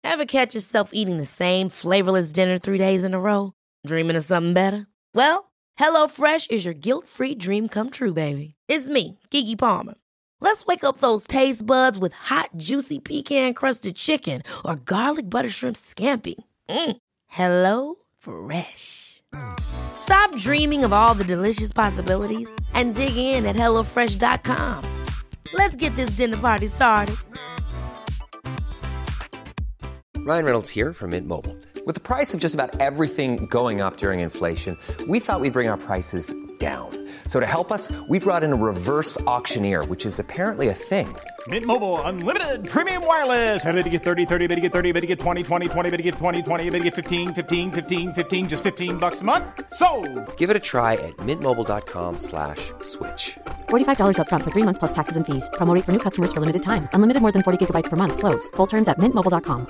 Ever catch yourself eating the same flavorless dinner 3 days in a row? Dreaming of something better? Well, HelloFresh is your guilt-free dream come true, baby. It's me, Keke Palmer. Let's wake up those taste buds with hot, juicy pecan-crusted chicken or garlic butter shrimp scampi. Hello Fresh. Stop dreaming of all the delicious possibilities and dig in at HelloFresh.com. Let's get this dinner party started. Ryan Reynolds here from Mint Mobile. With the price of just about everything going up during inflation, we thought we'd bring our prices down. So to help us, we brought in a reverse auctioneer, which is apparently a thing. Mint Mobile Unlimited Premium Wireless. How to get 30, 30, bit to get 30, bit to get 20, 20, 20, bit to get 20, 20, bit to get 15, 15, 15, 15, just $15 a month? Sold! Give it a try at mintmobile.com/switch. $45 up front for 3 months plus taxes and fees. Promo rate for new customers for limited time. Unlimited more than 40 gigabytes per month. Slows full terms at mintmobile.com.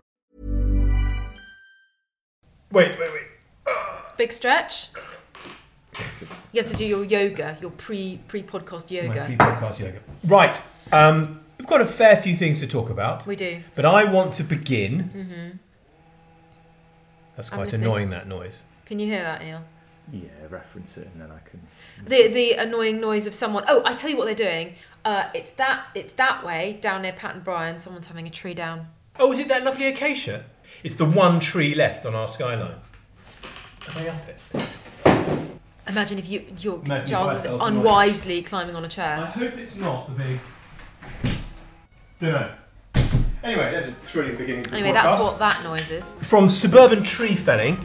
Wait. Big stretch. You have to do your yoga, your pre-podcast yoga. My pre-podcast yoga. Right. We've got a fair few things to talk about. We do. But I want to begin. Mm-hmm. That's quite annoying, that noise. Can you hear that, Neil? Yeah, reference it and then I can... The annoying noise of someone... Oh, I tell you what they're doing. It's that way, down near Pat and Brian. Someone's having a tree down. Oh, is it that lovely acacia? It's the one tree left on our skyline. Are they up it? Imagine if Giles is unwisely climbing on a chair. I hope it's not the big... Don't know. Anyway, there's a thrilling beginning to the podcast. That's what that noise is. From suburban tree felling...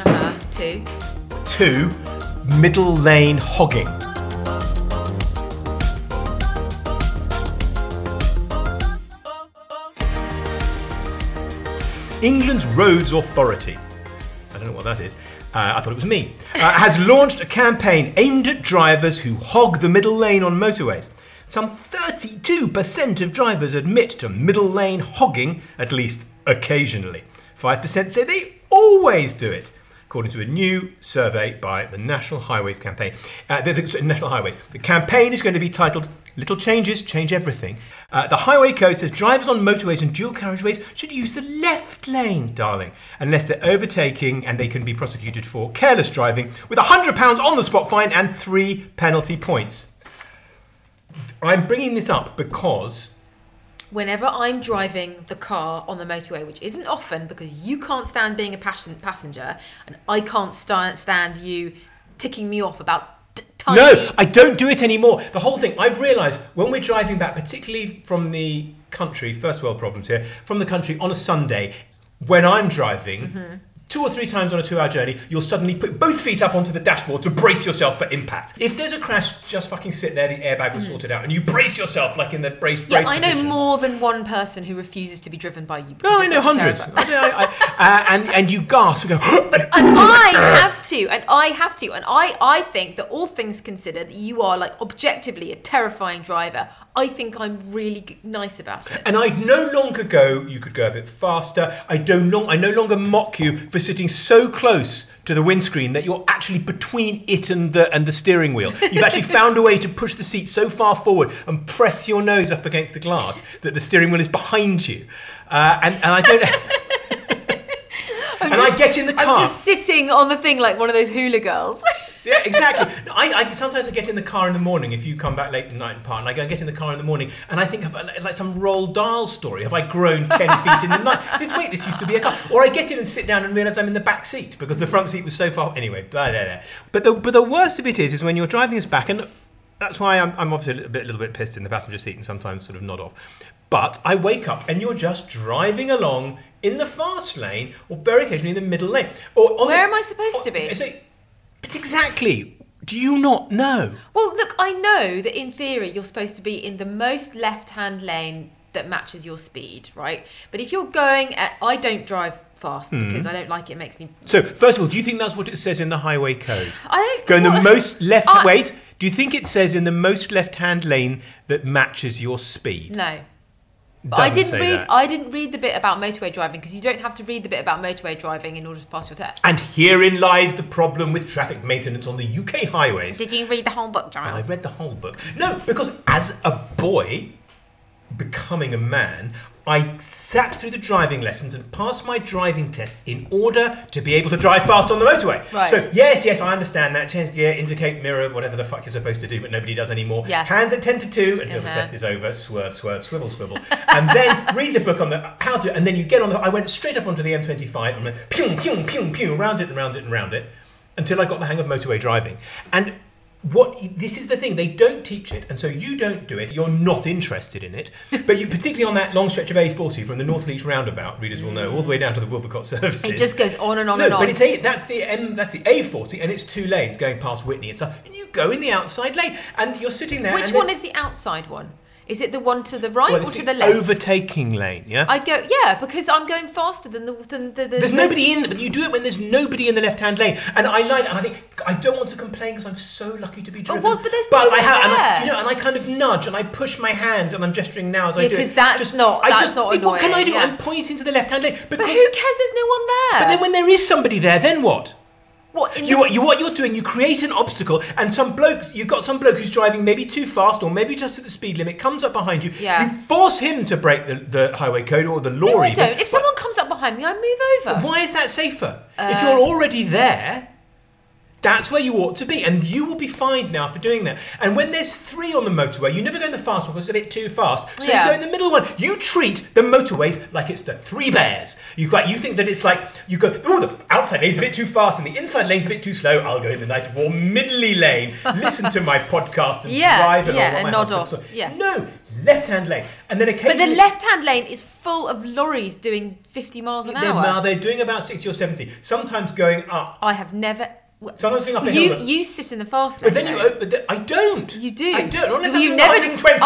To middle lane hogging. England's Roads Authority, I don't know what that is, I thought it was me, has launched a campaign aimed at drivers who hog the middle lane on motorways. Some 32% of drivers admit to middle lane hogging, at least occasionally. 5% say they always do it, according to a new survey by the National Highways Campaign. The campaign is going to be titled Little Changes Change Everything. The Highway Code says drivers on motorways and dual carriageways should use the left lane, darling, unless they're overtaking, and they can be prosecuted for careless driving with £100 on the spot fine and 3 penalty points. I'm bringing this up because... whenever I'm driving the car on the motorway, which isn't often because you can't stand being a passenger and I can't stand you ticking me off about tiny... No, I don't do it anymore. The whole thing, I've realised when we're driving back, particularly from the country, first world problems here, from the country on a Sunday, when I'm driving... Mm-hmm. 2 or 3 times on a 2-hour journey, you'll suddenly put both feet up onto the dashboard to brace yourself for impact. If there's a crash, just fucking sit there, the airbag will sort it out, and you brace yourself like in the brace I know position. more than one person who refuses to be driven by you. No, I know hundreds. And you gasp and go... I have to, and I think that all things considered, you are like objectively a terrifying driver. I think I'm really nice about it. And I'd no longer go, you could go a bit faster. I no longer mock you for sitting so close to the windscreen that you're actually between it and the steering wheel. You've actually found a way to push the seat so far forward and press your nose up against the glass that the steering wheel is behind you. And I don't... I get in the car. I'm just sitting on the thing like one of those hula girls. Yeah, exactly. Sometimes I get in the car in the morning if you come back late at night and part, and I go and get in the car in the morning and I think of like some Roald Dahl story. Have I grown 10 feet in the night? This used to be a car. Or I get in and sit down and realise I'm in the back seat because the front seat was so far... Anyway, blah. But the worst of it is when you're driving us back, and that's why I'm obviously a little bit pissed in the passenger seat and sometimes sort of nod off. But I wake up and you're just driving along in the fast lane or very occasionally in the middle lane. Where am I supposed to be? But exactly. Do you not know? Well, look, I know that in theory you're supposed to be in the most left-hand lane that matches your speed, right? But if you're going at... I don't drive fast because I don't like it. It makes me... So, first of all, do you think that's what it says in the highway code? I don't... Go in the most left... Wait. Do you think it says in the most left-hand lane that matches your speed? No. But I didn't read the bit about motorway driving because you don't have to read the bit about motorway driving in order to pass your test. And herein lies the problem with traffic maintenance on the UK highways. Did you read the whole book, Giles? I read the whole book. No, because as a boy becoming a man, I sat through the driving lessons and passed my driving test in order to be able to drive fast on the motorway. Right. So, yes, I understand that. Change gear, indicate, mirror, whatever the fuck you're supposed to do, but nobody does anymore. Yeah. Hands at 10 to 2 until the test is over. Swerve, swerve, swivel, swivel. And then read the book on the how to, and then you get on the, I went straight up onto the M25 and went pew, pew, pew, pew, round it and round it and round it until I got the hang of motorway driving. And this is the thing, they don't teach it, and so you don't do it, you're not interested in it, but you, particularly on that long stretch of A40 from the North Leach roundabout, readers will know, all the way down to the Wilvercott services. It just goes on and on and on. But that's the A40, and it's 2 lanes going past Whitney and stuff, and you go in the outside lane, and you're sitting there. Which one is the outside one? Is it the one to the right or to the left? Overtaking lane, yeah? I go, because I'm going faster than the There's nobody in, but you do it when there's nobody in the left-hand lane. And I like it, and I think, I don't want to complain because I'm so lucky to be driven. But there's nobody and I kind of nudge, and I push my hand, and I'm gesturing now as I do it. Because that's not annoying. What can I do? Yeah. I'm pointing to the left-hand lane. But who cares? There's no one there. But then when there is somebody there, then what? What you're doing, you create an obstacle, and you've got some bloke who's driving maybe too fast or maybe just at the speed limit, comes up behind you. Yeah. You force him to break the highway code or the law. No, I don't. If someone comes up behind me, I move over. Why is that safer? If you're already there, that's where you ought to be, and you will be fined now for doing that. And when there's 3 on the motorway, you never go in the fast one because it's a bit too fast. So you go in the middle one. You treat the motorways like it's the 3 bears. You think that it's like you go, the outside lane's a bit too fast and the inside lane's a bit too slow. I'll go in the nice warm middly lane, listen to my podcast and drive along. And nod off. No, left-hand lane, and then occasionally. But the left-hand lane is full of lorries doing 50 miles an hour. Now they're doing about 60 or 70. Sometimes going up. I have never. Sometimes going up a hill. You sit in the fast lane. But then I don't. You do. I don't. Unless I'm you doing never 120.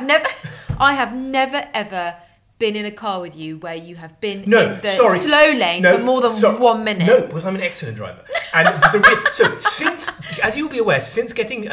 I have never ever been in a car with you where you have been in the slow lane for more than 1 minute. No, because I'm an excellent driver. And since, as you'll be aware, since getting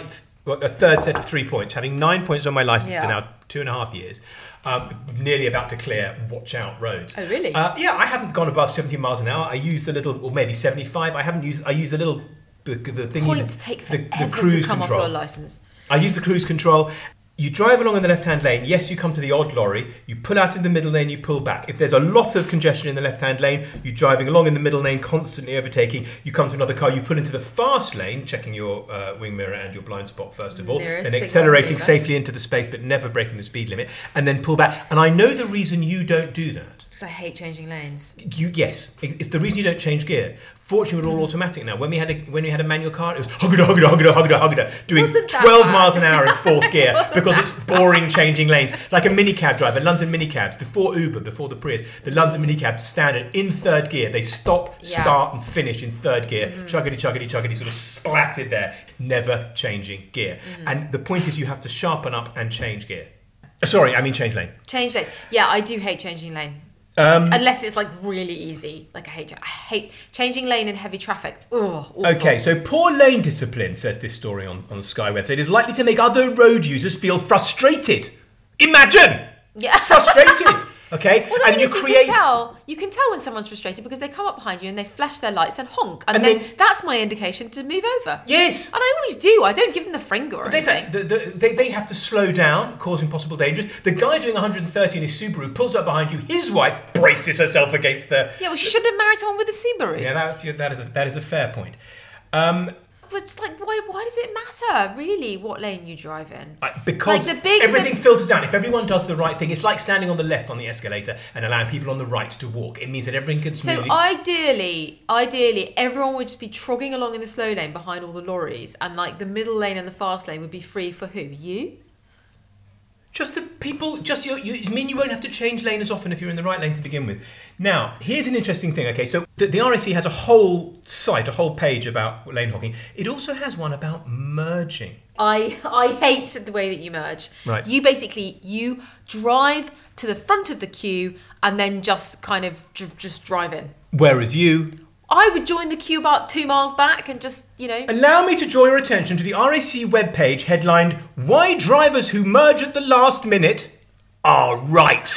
a third set of 3 points, having 9 points on my licence for now 2.5 years, nearly about to clear watch out roads. Oh, really? Yeah, I haven't gone above 70 miles an hour. I use the little, or maybe 75. I use the little, the thing. Points take forever the cruise to come control. off your licence. I use the cruise control. You drive along in the left-hand lane. Yes, you come to the odd lorry. You pull out in the middle lane, you pull back. If there's a lot of congestion in the left-hand lane, you're driving along in the middle lane, constantly overtaking. You come to another car, you pull into the fast lane, checking your wing mirror and your blind spot first of all, then accelerating safely into the space but never breaking the speed limit, and then pull back. And I know the reason you don't do that. Because I hate changing lanes. Yes, it's the reason you don't change gear. Fortunately, we're all automatic now. When we had a manual car, it was hugga doing 12 miles an hour in 4th gear because it's boring changing lanes. Like a minicab driver, London minicabs, before Uber, before the Prius, the London minicabs standard in 3rd gear. They stop, start and finish in 3rd gear. Chuggity, sort of splatted there, never changing gear. And the point is you have to sharpen up and change gear. Sorry, I mean change lane. Change lane. Yeah, I do hate changing lane. Unless it's like really easy. Like I hate changing lane in heavy traffic. Ugh, awful. Okay, so poor lane discipline, says this story on the Sky website, is likely to make other road users feel frustrated. Imagine! Yeah. Frustrated! Okay? Well, and you can tell when someone's frustrated because they come up behind you and they flash their lights and honk. And then that's my indication to move over. Yes. And I always do. I don't give them the finger or anything. They have to slow down, causing possible dangers. The guy doing 130 in his Subaru pulls up behind you. His wife braces herself against the... Yeah, well, she shouldn't have married someone with a Subaru. Yeah, that is a fair point. But it's like, why does it matter, really, what lane you drive in? Because everything filters down. If everyone does the right thing, it's like standing on the left on the escalator and allowing people on the right to walk. It means that everything can smoothly... So ideally, everyone would just be trogging along in the slow lane behind all the lorries, and like the middle lane and the fast lane would be free for who? You? Just the people, just you mean you won't have to change lane as often if you're in the right lane to begin with. Now, here's an interesting thing. Okay, so the RAC has a whole site, a whole page about lane hogging. It also has one about merging. I hate the way that you merge. Right. You drive to the front of the queue and then just kind of just drive in. Whereas you... I would join the queue about 2 miles back and just, Allow me to draw your attention to the RAC webpage headlined, "Why Drivers Who Merge at the Last Minute Are Right."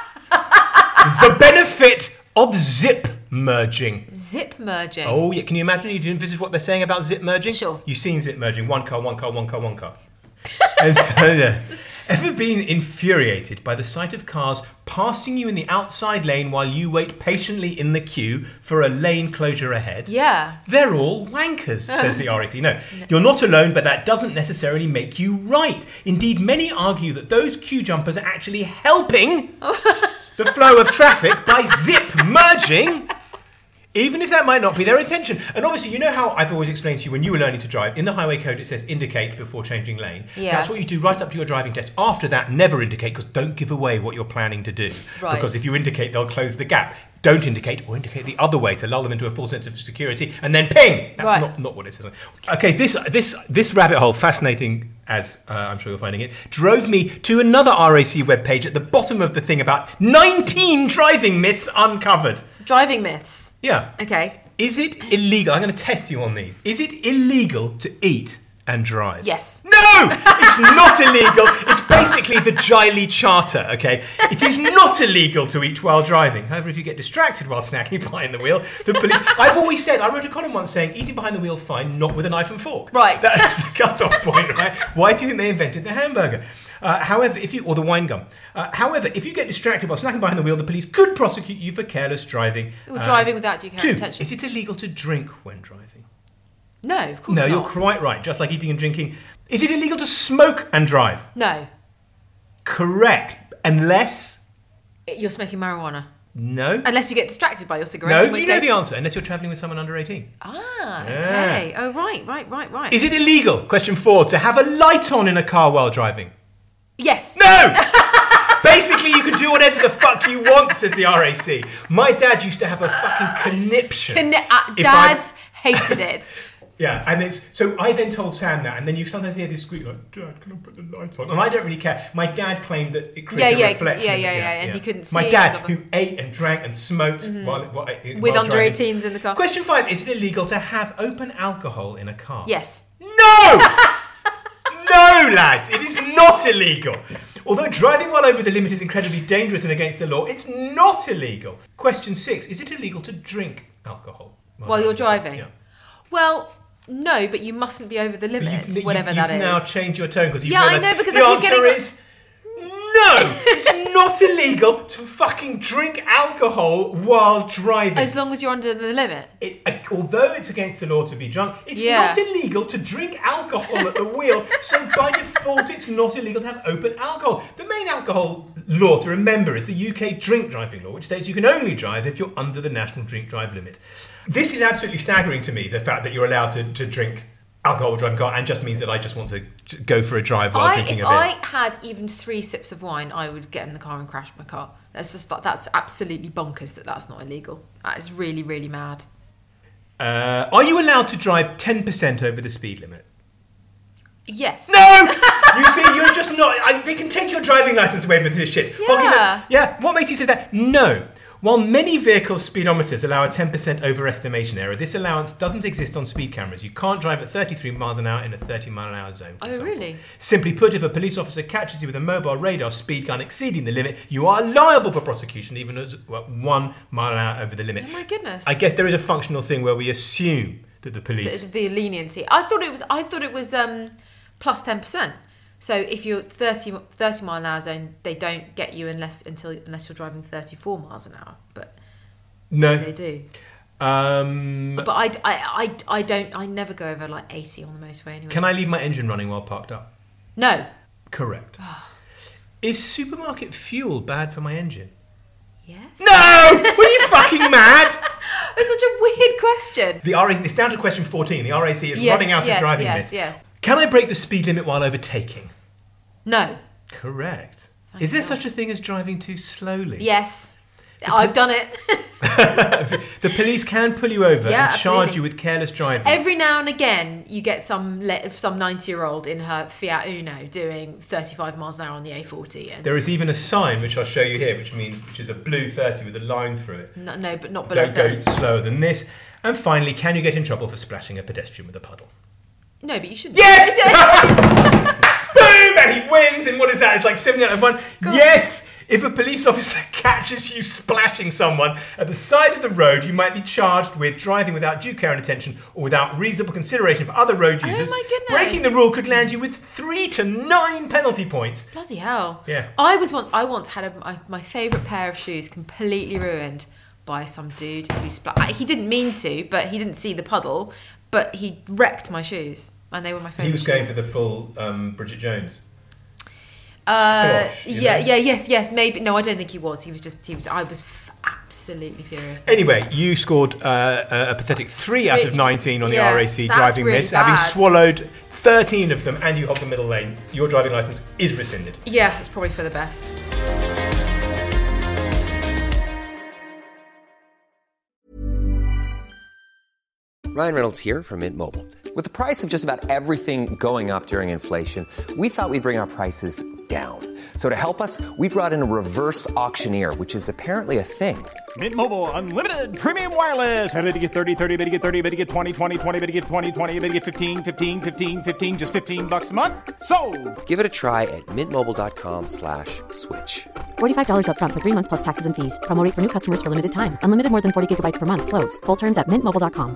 The benefit of zip merging. Zip merging? Oh, yeah. Can you imagine? You didn't visit what they're saying about zip merging? Sure. You've seen zip merging. One car. Ever been infuriated by the sight of cars passing you in the outside lane while you wait patiently in the queue for a lane closure ahead? Yeah. They're all wankers, says the RAC. No, you're not alone, but that doesn't necessarily make you right. Indeed, many argue that those queue jumpers are actually helping the flow of traffic by zip merging, even if that might not be their intention. And obviously, you know how I've always explained to you when you were learning to drive, in the highway code it says indicate before changing lane. Yeah. That's what you do right up to your driving test. After that, never indicate, because don't give away what you're planning to do. Right. Because if you indicate, they'll close the gap. Don't indicate, or indicate the other way to lull them into a false sense of security, and then ping! That's Right. not what it says. Okay, this rabbit hole, fascinating as I'm sure you're finding it, drove me to another RAC webpage at the bottom of the thing about 19 driving myths uncovered. Driving myths. Yeah. Okay. Is it illegal? I'm going to test you on these. Is it illegal to eat and drive? Yes. No! It's not illegal. It's basically the Giley Charter, okay? It is not illegal to eat while driving. However, if you get distracted while snacking behind the wheel, the police... I've always said, I wrote a column once saying, eating behind the wheel, fine, not with a knife and fork. Right. That's the cut-off point, right? Why do you think they invented the hamburger? However, or the wine gum. However, if you get distracted while snacking behind the wheel, the police could prosecute you for careless driving. Or driving without due care Two, and attention. is it illegal to drink when driving? No, of course No, not. you're quite right. Just like eating and drinking. Is it illegal to smoke and drive? No. Correct. Unless... You're smoking marijuana. No. Unless you get distracted by your cigarettes. No, in which you know case... the answer. Unless you're travelling with someone under 18. Ah, Yeah. okay. Oh, right. Is it illegal, question 4, to have a light on in a car while driving? Yes. No! Basically, you can do whatever the fuck you want, says the RAC. My dad used to have a fucking conniption. Dads hated it. Yeah, and it's so I then told Sam that, and then you sometimes hear this squeak like, "Dad, can I put the light on?" And I don't really care. My dad claimed that it created a reflection. And he couldn't see. My dad, who ate and drank and smoked while with under driving. 18s in the car. Question 5: is it illegal to have open alcohol in a car? Yes. No, no, lads, it is not illegal. Although driving while over the limit is incredibly dangerous and against the law, it's not illegal. Question 6: is it illegal to drink alcohol While you're driving? Yeah. Well, no, but you mustn't be over the limit, whatever that is. You've now changed your tone because you've Yeah, I realised know, because the I keep answer getting... is no. It's not illegal to fucking drink alcohol while driving. As long as you're under the limit. Although it's against the law to be drunk, it's not illegal to drink alcohol at the wheel. So by default, it's not illegal to have open alcohol. The main alcohol law to remember is the UK drink driving law, which states you can only drive if you're under the national drink drive limit. This is absolutely staggering to me, the fact that you're allowed to drink alcohol while driving a car, and just means that I just want to go for a drive while drinking a beer. If I had even 3 sips of wine, I would get in the car and crash my car. That's absolutely bonkers that that's not illegal. That is really, really mad. Are you allowed to drive 10% over the speed limit? Yes. No! You see, you're just not... they can take your driving licence away for this shit. Yeah. Yeah, what makes you say that? No. While many vehicle speedometers allow a 10% overestimation error, this allowance doesn't exist on speed cameras. You can't drive at 33 miles an hour in a 30 mile an hour zone. For example. Really? Simply put, if a police officer catches you with a mobile radar speed gun exceeding the limit, you are liable for prosecution even as 1 mile an hour over the limit. Oh my goodness. I guess there is a functional thing where we assume that the police... It'd be a leniency. I thought it was plus 10%. So if you're 30 mile an hour zone, they don't get you unless you're driving 34 miles an hour. But no, they do. But I never go over like 80 on the motorway anyway. Can I leave my engine running while parked up? No. Correct. Is supermarket fuel bad for my engine? Yes. No! Were you fucking mad? It's such a weird question. The RAC, it's down to question 14. The RAC is running out of driving this. Yes. Can I break the speed limit while overtaking? No. Correct. Thank Is there God. such a thing as driving too slowly? Yes. I've done it. The police can pull you over and charge absolutely. you with careless driving. Every now and again, you get some 90-year-old in her Fiat Uno doing 35 miles an hour on the A40. And There is even a sign, which I'll show you here, which is a blue 30 with a line through it. no, but not below Don't go 30. slower than this. And finally, can you get in trouble for splashing a pedestrian with a puddle? No, but you shouldn't. Yes! Boom! And he wins. And what is that? It's like 7 out of 1. God. Yes! If a police officer catches you splashing someone at the side of the road, you might be charged with driving without due care and attention or without reasonable consideration for other road users. Oh my goodness. Breaking the rule could land you with 3 to 9 penalty points. Bloody hell. Yeah. I once had my favourite pair of shoes completely ruined by some dude who he didn't mean to, but he didn't see the puddle, but he wrecked my shoes. And they were my favourite. He was going for the full Bridget Jones. Yes, maybe. No, I don't think he was. I was absolutely furious. Anyway, you scored a pathetic 3 out of 19 on the RAC driving really myths, having bad. swallowed 13 of them, and you hogged the middle lane. Your driving licence is rescinded. Yeah, it's probably for the best. Ryan Reynolds here from Mint Mobile. With the price of just about everything going up during inflation, we thought we'd bring our prices down. So to help us, we brought in a reverse auctioneer, which is apparently a thing. Mint Mobile Unlimited Premium Wireless. How to get 30, 30, bit to get 30, bit to get 20, 20, 20, bit to get 20, 20, bit to get 15, 15, 15, 15, just $15 a month? Sold! Give it a try at mintmobile.com/switch. $45 up front for 3 months plus taxes and fees. Promo rate for new customers for limited time. Unlimited more than 40 gigabytes per month. Slows full terms at mintmobile.com.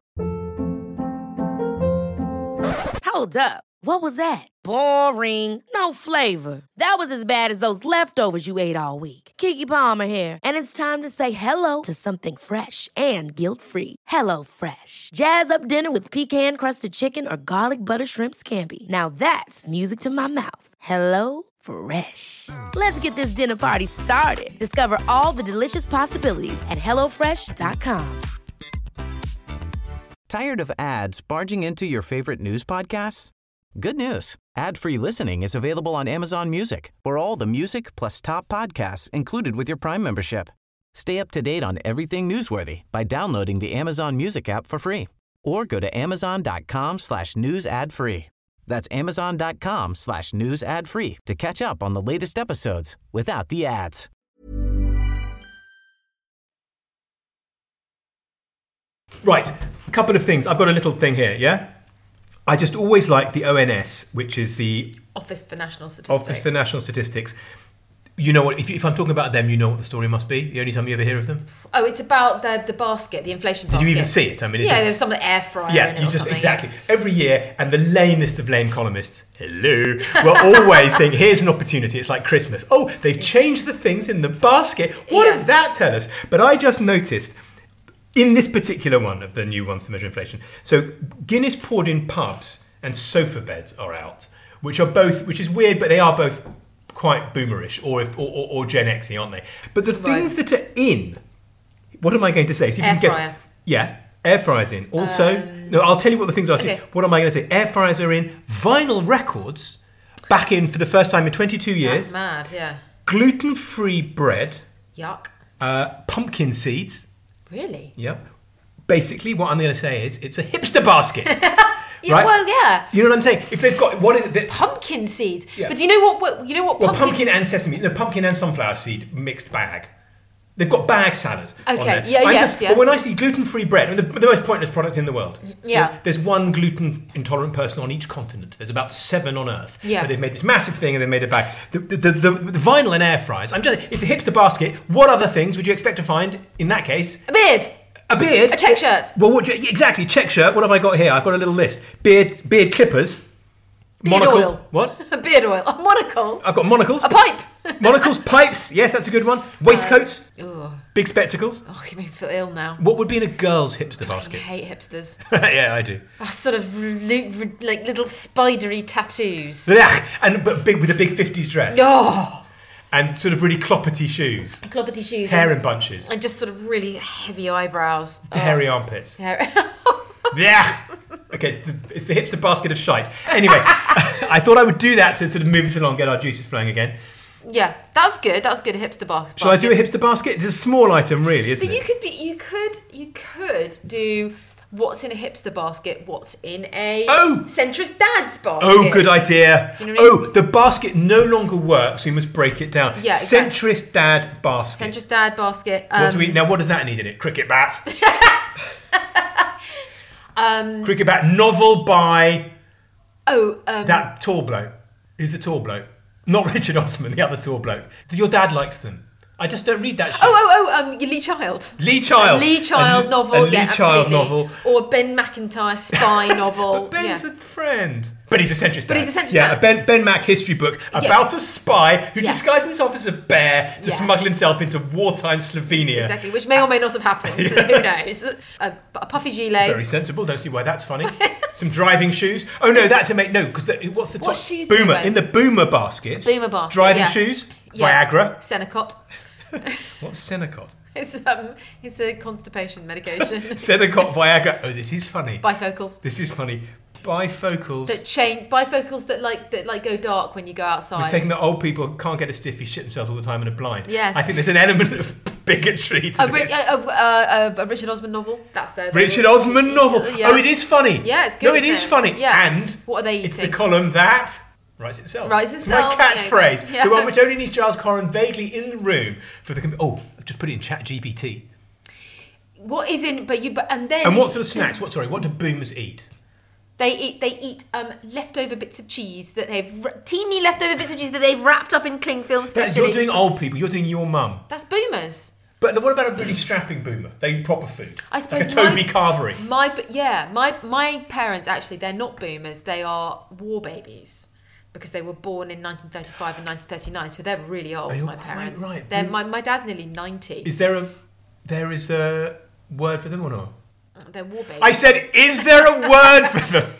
Hold up. What was that? Boring. No flavor. That was as bad as those leftovers you ate all week. Keke Palmer here, and it's time to say hello to something fresh and guilt-free. Hello Fresh. Jazz up dinner with pecan-crusted chicken or garlic butter shrimp scampi. Now that's music to my mouth. Hello Fresh. Let's get this dinner party started. Discover all the delicious possibilities at hellofresh.com. Tired of ads barging into your favorite news podcasts? Good news. Ad-free listening is available on Amazon Music for all the music plus top podcasts included with your Prime membership. Stay up to date on everything newsworthy by downloading the Amazon Music app for free or go to amazon.com/news ad free. That's amazon.com/news ad free to catch up on the latest episodes without the ads. Right, a couple of things. I've got a little thing here, yeah? I just always like the ONS, which is the Office for National Statistics. Office for National Statistics. You know what? If I'm talking about them, you know what the story must be. The only time you ever hear of them. Oh, it's about the basket, the inflation basket. Did you even see it? I mean, there was some air fryer in it you or just something. exactly every year, and the lamest of lame columnists, hello, will always think, here's an opportunity. It's like Christmas. Oh, they've changed the things in the basket. What does that tell us? But I just noticed in this particular one of the new ones to measure inflation. So Guinness poured in pubs and sofa beds are out, which is weird, but they are both quite boomerish or Gen X-y, aren't they? But the things that are in, what am I going to say? See if air you can fryer. Guess. Yeah, air fryers in. Also, no, I'll tell you what the things are. Okay. What am I going to say? Air fryers are in. Vinyl records back in for the first time in 22 years. That's mad, yeah. Gluten-free bread. Yuck. Pumpkin seeds. Really? Yep. Basically, what I'm going to say is it's a hipster basket. Yeah, right? well, yeah. You know what I'm saying? If they've got what is it? Pumpkin seeds. Yeah. But do you know what? You know what? Well, pumpkin and sesame, the pumpkin and sunflower seed mixed bag. They've got bag salad. Okay, on there. yeah. But when I see gluten-free bread, I mean, the most pointless product in the world. Yeah. There's one gluten-intolerant person on each continent. There's about 7 on Earth. Yeah. But they've made this massive thing and they've made a bag. The vinyl and air fryers. It's a hipster basket. What other things would you expect to find in that case? A beard. A beard? A check shirt. Well, exactly, check shirt. What have I got here? I've got a little list. Beard clippers. Beard monocle. oil. What? A beard oil. A monocle. I've got monocles. A pipe. Monocles, pipes. Yes, that's a good one. Waistcoats. Ugh. Big spectacles. Oh, you make me feel ill now. What would be in a girl's hipster I basket? hate hipsters. Yeah, I do. Sort of like little spidery tattoos. And but big with a big 50s dress. Oh. And sort of really cloppety shoes. Cloppety shoes. Hair in bunches. And just sort of really heavy eyebrows. Hairy armpits. Hair. Yeah. Okay, it's the hipster basket of shite. Anyway, I thought I would do that to sort of move it along, get our juices flowing again. Yeah, that's good. That's good. A hipster basket. Shall I do a hipster basket? It's a small item, really, isn't But it? you could do what's in a hipster basket, what's in a centrist dad's basket. Oh, good idea. Do you know what I mean? The basket no longer works. We must break it down. Yeah, exactly. Centrist dad basket. Centrist dad basket. Now, what does that need in it? Cricket bat. Cricket bat. Novel by that tall bloke. Who's the tall bloke? Not Richard Osman, the other tall bloke. Your dad likes them. I just don't read that shit. Lee Child. Lee Child. A Lee Child novel. A Lee Child novel. Or a Ben McIntyre spy novel. But Ben's a friend. But he's a centrist dad. Yeah, a Ben Mac history book about a spy who disguised himself as a bear to smuggle himself into wartime Slovenia. Exactly, which may or may not have happened. Who knows? A puffy gilet. Very sensible. Don't see why that's funny. Some driving shoes. Oh no, that's a mate. No, because what's the top? What shoes? Boomer in the Boomer basket. Boomer basket. Driving shoes. Yeah. Viagra. Senecot. What's Senecot? It's a constipation medication. Senecot, Viagra. Oh, this is funny. Bifocals. This is funny. Bifocals. Bifocals that go dark when you go outside. We're taking that old people can't get a stiffy, shit themselves all the time and are blind. Yes. I think there's an element of bigotry to this. A Richard Osman novel. That's their Richard Osman novel. Yeah. Oh, it is funny. Yeah, it's good. No, it is funny. Yeah. And what are they eating? It's the column that writes itself. Writes itself. My catchphrase. Yeah. The one which only needs Giles Corran vaguely in the room for the. I've just put it in Chat GPT. What is in? And then. And what sort of snacks? What do boomers eat? They eat leftover bits of cheese teeny leftover bits of cheese that they've wrapped up in cling film specially. You're doing old people. You're doing your mum. That's boomers. But what about a really strapping boomer? They eat proper food. I suppose like a Toby Carvery. My parents actually, they're not boomers. They are war babies because they were born in 1935 and 1939. So they're really old. My parents. Right. My dad's nearly 90. Is there a word for them or not? They're war babies. I said, is there a word for them?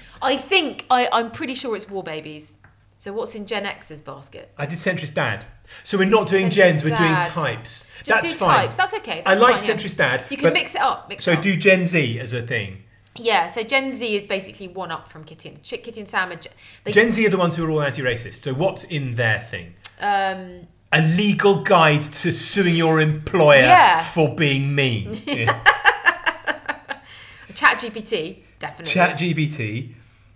I'm pretty sure it's war babies. So what's in Gen X's basket? I did centrist dad. So we're not doing gens, we're doing types. Just That's do fine. types. That's okay. I like fine, centrist dad. You can mix it up. Do Gen Z as a thing. Yeah, so Gen Z is basically one up from Kitty and Sam. Gen Z are the ones who are all anti-racist. So what's in their thing? A legal guide to suing your employer for being mean. ChatGPT, definitely. ChatGPT.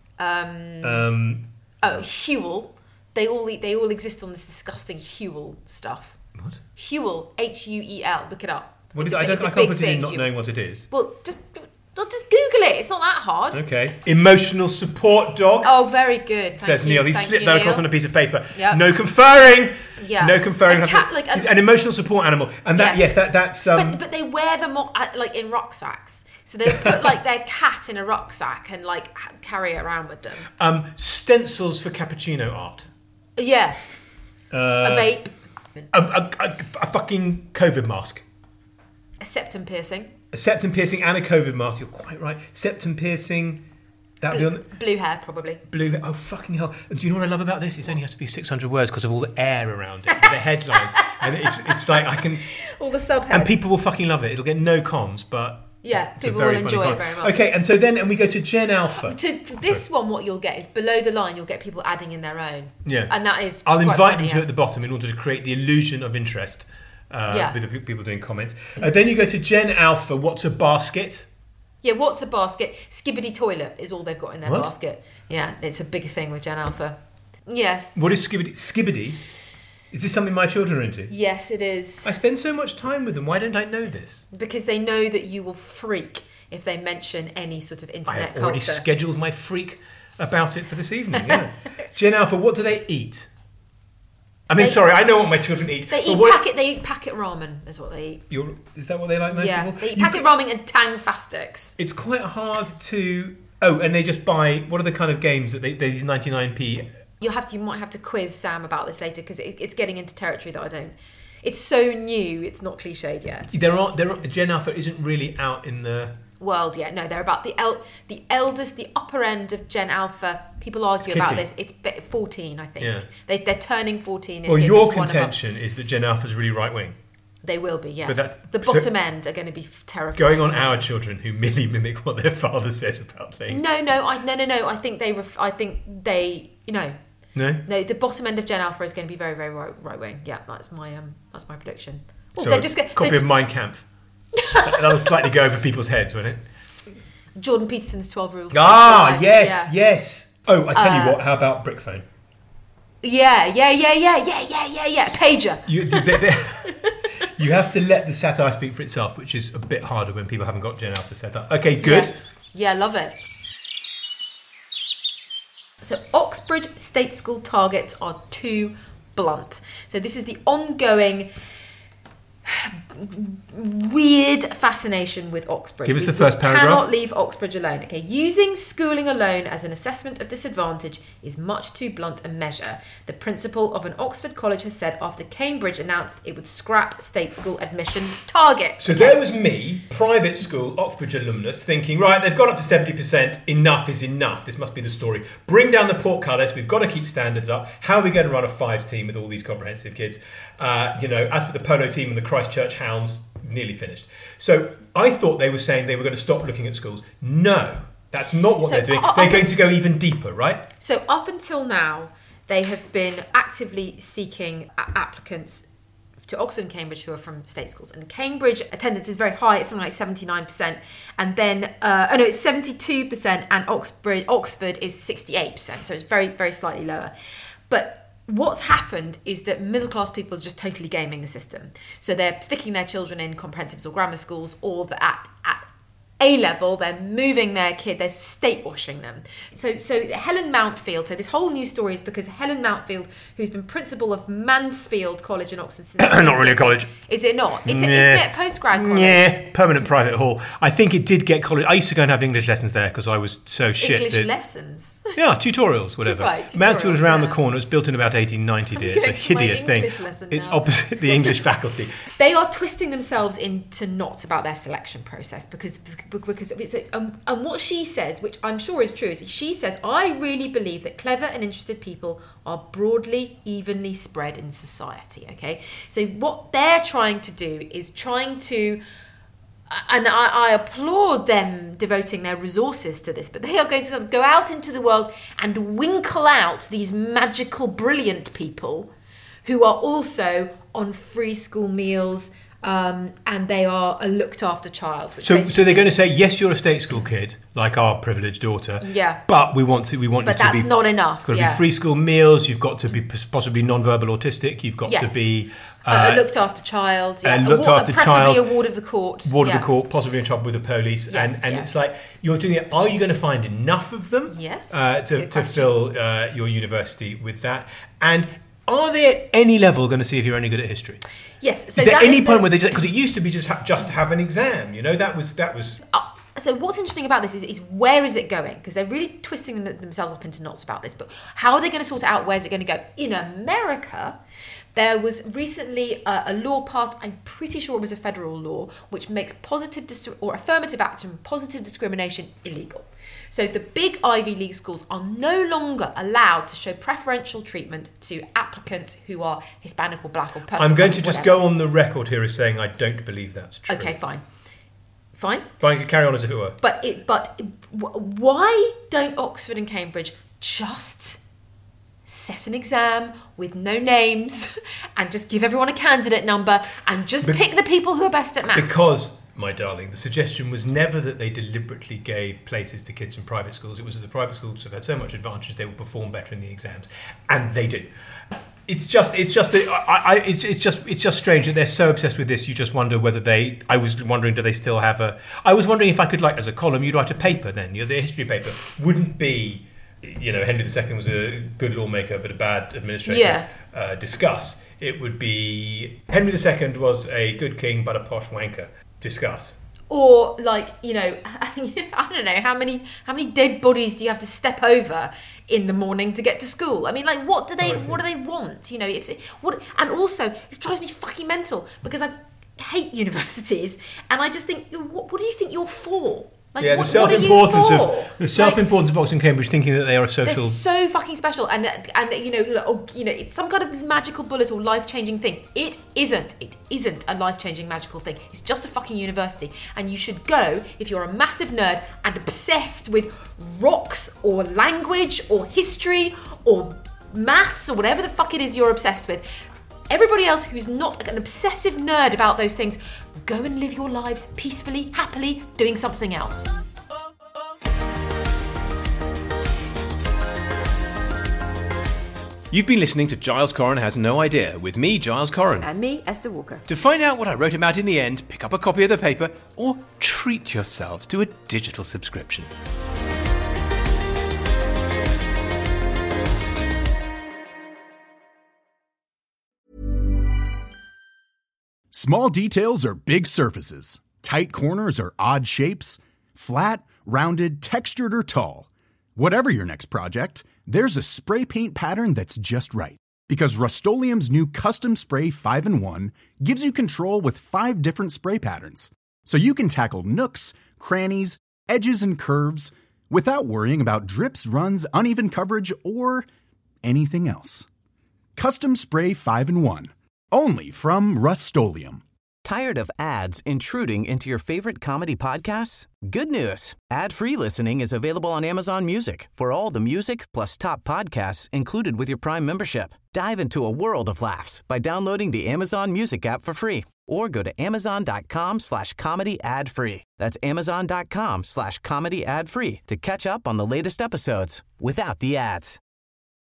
Huel. They all exist on this disgusting Huel stuff. What? Huel, Huel. Look it up. I can't put it in not knowing what it is. Well, just Google it. It's not that hard. Okay. Emotional support dog. Oh, very good. Says Neil. He slipped that across on a piece of paper. Yep. No conferring. Yeah. No conferring. An emotional support animal. And that's. But they wear them in rucksacks. So they put their cat in a rucksack and carry it around with them. Stencils for cappuccino art. Yeah. A vape. A fucking COVID mask. A septum piercing. A septum piercing and a COVID mask. You're quite right. Septum piercing. That'd be on blue hair, probably. Blue hair. Oh, fucking hell. And do you know what I love about this? It only has to be 600 words because of all the air around it, the headlines. And it's like I can... All the subheads. And people will fucking love it. It'll get no comms, but... Yeah, people will enjoy it very much. Okay, and so then we go to Gen Alpha. To this one, what you'll get is below the line, you'll get people adding in their own. Yeah. And that is I'll invite them to at the bottom in order to create the illusion of interest with the people doing comments. Then you go to Gen Alpha, what's a basket? Yeah, what's a basket? Skibbity toilet is all they've got in their basket. Yeah, it's a big thing with Gen Alpha. Yes. What is Skibbity? Skibbity? Is this something my children are into? Yes, it is. I spend so much time with them. Why don't I know this? Because they know that you will freak if they mention any sort of internet culture. I have already scheduled my freak about it for this evening. Yeah. Gen Alpha, what do they eat? I know what my children eat. They eat packet ramen is what they eat. Is that what they like most of all? They eat packet ramen and Tang Fastics. It's quite hard to... Oh, and they just buy... What are the kind of games that these 99p... You might have to quiz Sam about this later because it's getting into territory that I don't. It's so new, it's not cliched yet. Gen Alpha isn't really out in the world yet. No, they're about the eldest, the upper end of Gen Alpha. People argue about this. It's 14, I think. Yeah. They're turning 14. Well, your contention is that Gen Alpha's really right wing. They will be, yes. But the bottom end are going to be terrifying. Going on our children who merely mimic what their father says about things. No. I think they. No, the bottom end of Gen Alpha is going to be very, very right wing. Yeah, that's my prediction. So they're just copy of Mein Kampf. That'll slightly go over people's heads, won't it? Jordan Peterson's 12 Rules. Yes. Oh, I tell you what. How about Brick Phone? Yeah. Pager. You have to let the satire speak for itself, which is a bit harder when people haven't got Gen Alpha set up. Okay, good. Yeah, love it. So Oxbridge State School targets are too blunt. So this is the ongoing weird fascination with Oxbridge. Give us the first paragraph. Cannot leave Oxbridge alone. Okay, using schooling alone as an assessment of disadvantage is much too blunt a measure. The principal of an Oxford college has said after Cambridge announced it would scrap state school admission targets. So there was me, private school, Oxbridge alumnus, thinking, right, they've got up to 70%, enough is enough, this must be the story. Bring down the portcullis, we've got to keep standards up. How are we going to run a fives team with all these comprehensive kids? As for the polo team and the Christchurch Hounds, nearly finished. So I thought they were saying they were going to stop looking at schools. No, that's not what they're doing. They're going to go even deeper, right? So up until now, they have been actively seeking applicants to Oxford and Cambridge who are from state schools. And Cambridge attendance is very high, it's something like 79%. And then, it's 72%, and Oxford is 68%. So it's very, very slightly lower. But what's happened is that middle-class people are just totally gaming the system. So they're sticking their children in comprehensives or grammar schools, or at A-level, they're moving their kid, they're state-washing them. So Helen Mountfield, so this whole news story is because Helen Mountfield, who's been principal of Mansfield College in Oxford since... Not really a college. Is it not? It's a post-grad college. Yeah, permanent private hall. I think it did get college. I used to go and have English lessons there because I was so shit. English lessons? Yeah, tutorials, whatever. Right, Mansfield was around the corner. It was built in about 1890, dear. It's a hideous thing. It's opposite the English faculty. They are twisting themselves into knots about their selection process because it's and what she says, which I'm sure is true, is she says, I really believe that clever and interested people are broadly, evenly spread in society, okay? So what they're trying to do is and I applaud them devoting their resources to this, but they are going to go out into the world and winkle out these magical, brilliant people who are also on free school meals, and they are a looked after child. So they're going to say, yes, you're a state school kid, like our privileged daughter. Yeah. But we want you to be. But that's not enough. Got to be free school meals. You've got to be possibly non-verbal autistic. You've got to be a looked after child. Yeah. Preferably a ward of the court. Ward of the court, possibly in trouble with the police. Yes, and it's like you're doing it. Are you going to find enough of them? Yes. To fill your university with that? And are they at any level going to see if you're any good at history? Yes. So is there any point where they, because it used to be just to have an exam, that was. So what's interesting about this is where is it going? Because they're really twisting themselves up into knots about this. But how are they going to sort out where's it going to go? In America, there was recently a law passed, I'm pretty sure it was a federal law, which makes affirmative action and positive discrimination illegal. So the big Ivy League schools are no longer allowed to show preferential treatment to applicants who are Hispanic or Black or person. I'm going to just go on the record here as saying I don't believe that's true. Okay, fine. Carry on as if it were. But why don't Oxford and Cambridge just set an exam with no names and just give everyone a candidate number and just pick the people who are best at maths? Because, my darling, the suggestion was never that they deliberately gave places to kids from private schools. It was that the private schools have had so much advantage they will perform better in the exams, and they do. It's just strange that they're so obsessed with this. You just wonder whether they. I was wondering, do they still have a? I was wondering if I could, as a column, you'd write a paper. Then the history paper wouldn't be, Henry II was a good lawmaker but a bad administrator. Yeah. Discuss. It would be Henry II was a good king but a posh wanker. Discuss. Or I don't know, how many dead bodies do you have to step over in the morning to get to school? I mean, what do they want? And also it drives me fucking mental because I hate universities and I just think, what do you think you're for? The self-importance of Oxford and Cambridge, thinking that they are a social. They're so fucking special, and it's some kind of magical bullet or life-changing thing. It isn't. It isn't a life-changing magical thing. It's just a fucking university, and you should go if you're a massive nerd and obsessed with rocks or language or history or maths or whatever the fuck it is you're obsessed with. Everybody else who's not an obsessive nerd about those things, go and live your lives peacefully, happily, doing something else. You've been listening to Giles Corran Has No Idea with me, Giles Corran. And me, Esther Walker. To find out what I wrote about in the end, pick up a copy of the paper or treat yourselves to a digital subscription. Small details are big surfaces. Tight corners are odd shapes. Flat, rounded, textured, or tall. Whatever your next project, there's a spray paint pattern that's just right. Because Rust-Oleum's new Custom Spray 5-in-1 gives you control with 5 different spray patterns. So you can tackle nooks, crannies, edges, and curves without worrying about drips, runs, uneven coverage, or anything else. Custom Spray 5-in-1. Only from Rust-Oleum. Tired of ads intruding into your favorite comedy podcasts? Good news. Ad-free listening is available on Amazon Music for all the music plus top podcasts included with your Prime membership. Dive into a world of laughs by downloading the Amazon Music app for free or go to amazon.com/comedy ad-free. That's amazon.com/comedy ad-free to catch up on the latest episodes without the ads.